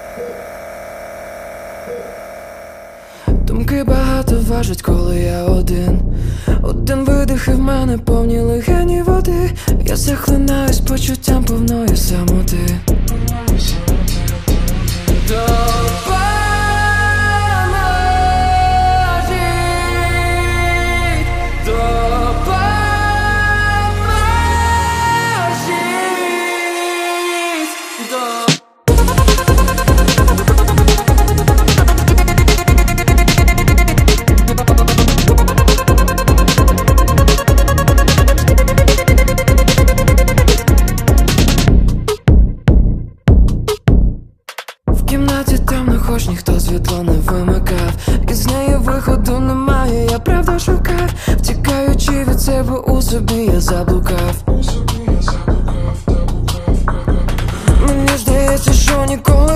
Думки багато важать, коли я один. Один видих і в мене повні легені води. Я захлинаюсь почуттям повної самоти. В кімнаті темно, хоч ніхто світло не вимикав. Із неї виходу немає, я правда шукав. Втікаючи від себе у собі, я заблукав. Мені здається, що ніколи